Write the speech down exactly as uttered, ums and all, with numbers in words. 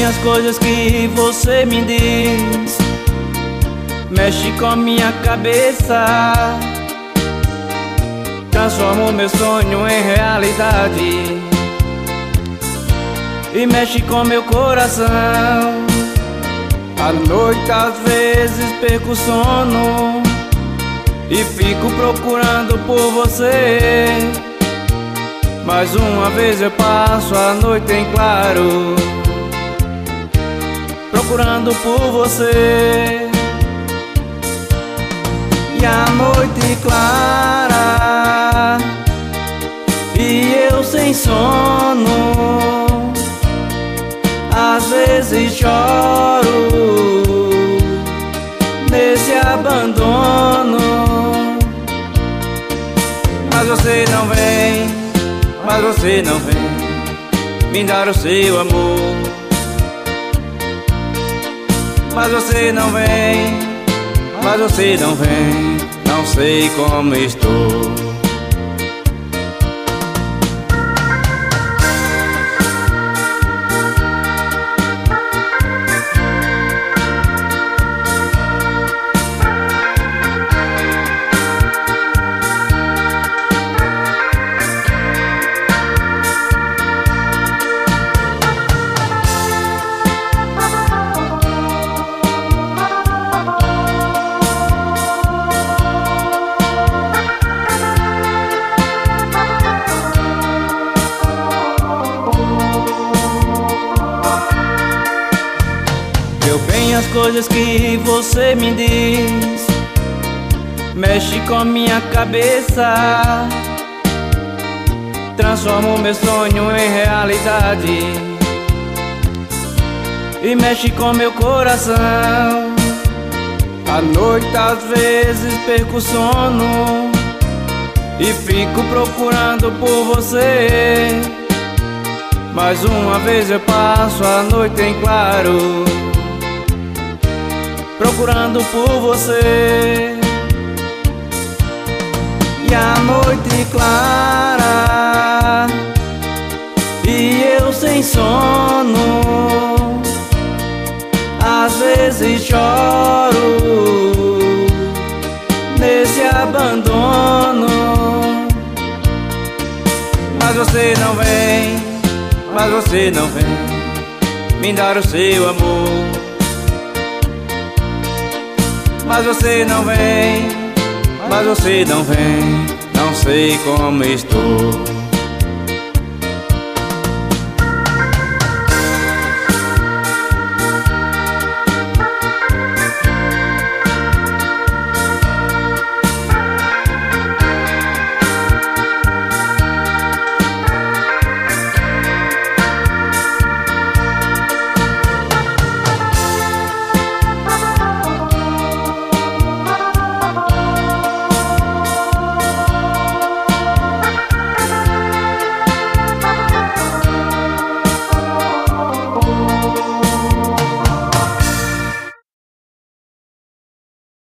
bem as coisas que você me diz, mexe com minha cabeça, transforma o meu sonho em realidade e mexe com meu coração. À noite às vezes perco o sono e fico procurando por você. Mais uma vez eu passo a noite em claro, procurando por você. E a noite clara e eu sem sono, às vezes choro nesse abandono. Mas você não vem, mas você não vem me dar o seu amor. Mas você não vem, mas você não vem, não sei como estou. Meu bem, as coisas que você me diz, mexe com minha cabeça, transforma o meu sonho em realidade e mexe com meu coração. À noite às vezes perco o sono e fico procurando por você. Mais uma vez eu passo a noite em claro, procurando por você. E a noite clara e eu sem sono, às vezes choro nesse abandono. Mas você não vem, mas você não vem me dar o seu amor. Mas você não vem, mas você não vem, não sei como estou.